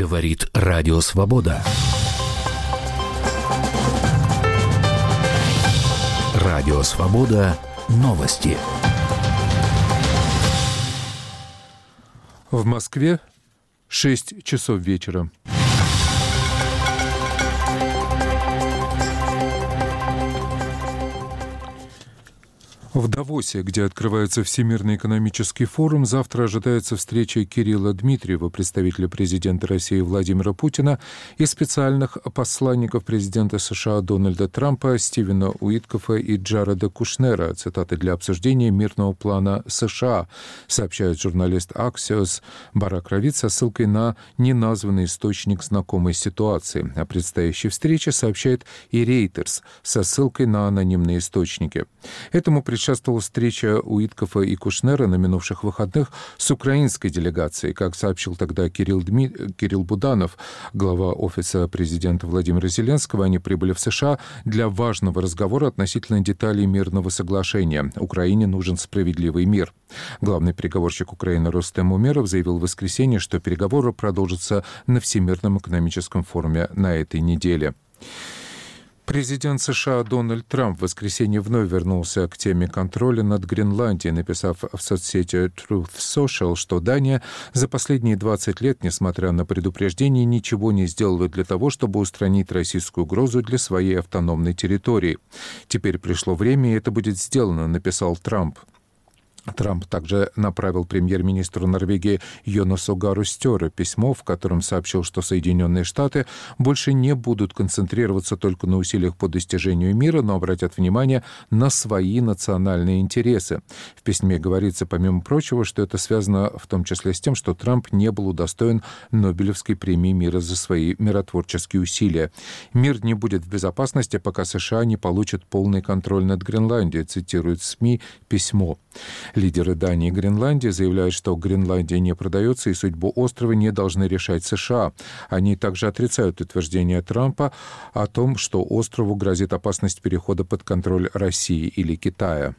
Говорит Радио Свобода. Радио Свобода. Новости. В Москве 6 часов вечера. В Давосе, где открывается Всемирный экономический форум, завтра ожидается встреча Кирилла Дмитриева, представителя президента России Владимира Путина, и специальных посланников президента США Дональда Трампа Стивена Уиткофа и Джареда Кушнера, цитаты, для обсуждения мирного плана США, сообщает журналист Axios Барак Равид со ссылкой на неназванный источник знакомой ситуации. О предстоящей встрече сообщает и Reuters со ссылкой на анонимные источники. Этому предшествовала встреча Уиткофа и Кушнера на минувших выходных с украинской делегацией. Как сообщил тогда Кирилл Буданов, глава офиса президента Владимира Зеленского, они прибыли в США для важного разговора относительно деталей мирного соглашения. Украине нужен справедливый мир. Главный переговорщик Украины Рустем Умеров заявил в воскресенье, что переговоры продолжатся на Всемирном экономическом форуме на этой неделе. Президент США Дональд Трамп в воскресенье вновь вернулся к теме контроля над Гренландией, написав в соцсети Truth Social, что Дания за последние 20 лет, несмотря на предупреждения, ничего не сделала для того, чтобы устранить российскую угрозу для своей автономной территории. Теперь пришло время, и это будет сделано, написал Трамп. Трамп также направил премьер-министру Норвегии Йонасу Гару Стёре письмо, в котором сообщил, что Соединенные Штаты больше не будут концентрироваться только на усилиях по достижению мира, но обратят внимание на свои национальные интересы. В письме говорится, помимо прочего, что это связано в том числе с тем, что Трамп не был удостоен Нобелевской премии мира за свои миротворческие усилия. «Мир не будет в безопасности, пока США не получат полный контроль над Гренландией», цитирует СМИ письмо. Лидеры Дании и Гренландии заявляют, что Гренландия не продается и судьбу острова не должны решать США. Они также отрицают утверждение Трампа о том, что острову грозит опасность перехода под контроль России или Китая.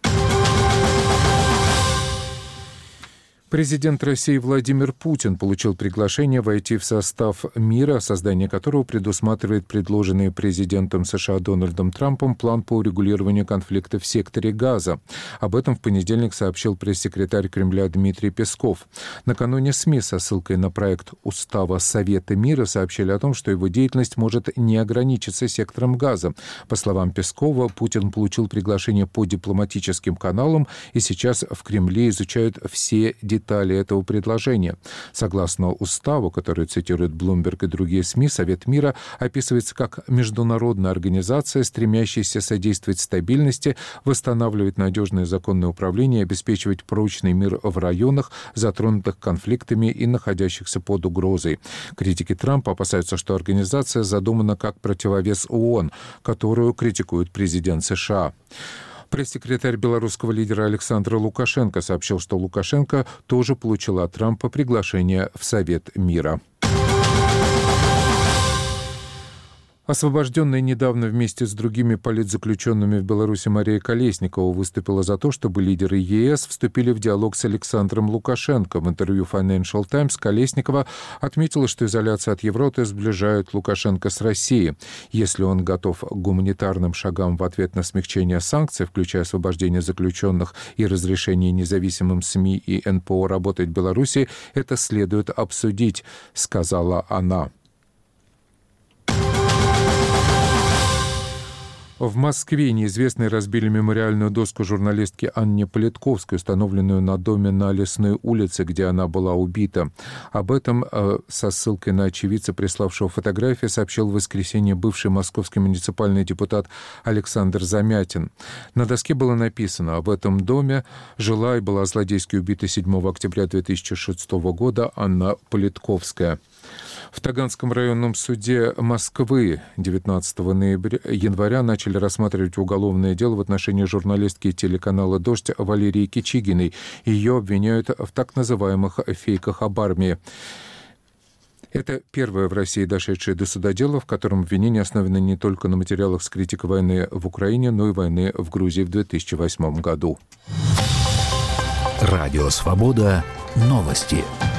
Президент России Владимир Путин получил приглашение войти в состав мира, создание которого предусматривает предложенный президентом США Дональдом Трампом план по урегулированию конфликта в секторе Газа. Об этом в понедельник сообщил пресс-секретарь Кремля Дмитрий Песков. Накануне СМИ со ссылкой на проект Устава Совета мира сообщили о том, что его деятельность может не ограничиться сектором Газа. По словам Пескова, Путин получил приглашение по дипломатическим каналам, и сейчас в Кремле изучают все детали этого предложения. Согласно уставу, который цитирует Bloomberg и другие СМИ, Совет мира описывается как международная организация, стремящаяся содействовать стабильности, восстанавливать надежное законное управление и обеспечивать прочный мир в районах, затронутых конфликтами и находящихся под угрозой. Критики Трампа опасаются, что организация задумана как противовес ООН, которую критикует президент США. Пресс-секретарь белорусского лидера Александр Лукашенко сообщил, что Лукашенко тоже получил от Трампа приглашение в Совет мира. Освобожденная недавно вместе с другими политзаключенными в Беларуси Мария Колесникова выступила за то, чтобы лидеры ЕС вступили в диалог с Александром Лукашенко. В интервью Financial Times Колесникова отметила, что изоляция от Европы сближает Лукашенко с Россией. Если он готов к гуманитарным шагам в ответ на смягчение санкций, включая освобождение заключенных и разрешение независимым СМИ и НПО работать в Беларуси, это следует обсудить, сказала она. В Москве неизвестные разбили мемориальную доску журналистки Анне Политковской, установленную на доме на Лесной улице, где она была убита. Об этом со ссылкой на очевидца, приславшего фотографии, сообщил в воскресенье бывший московский муниципальный депутат Александр Замятин. На доске было написано: «В этом доме жила и была злодейски убита 7 октября 2006 года Анна Политковская». В Таганском районном суде Москвы 19 января начали рассматривать уголовное дело в отношении журналистки телеканала «Дождь» Валерии Кичигиной. Ее обвиняют в так называемых фейках об армии. Это первое в России дошедшее до суда дело, в котором обвинения основаны не только на материалах с критикой войны в Украине, но и войны в Грузии в 2008 году. Радио «Свобода». Новости.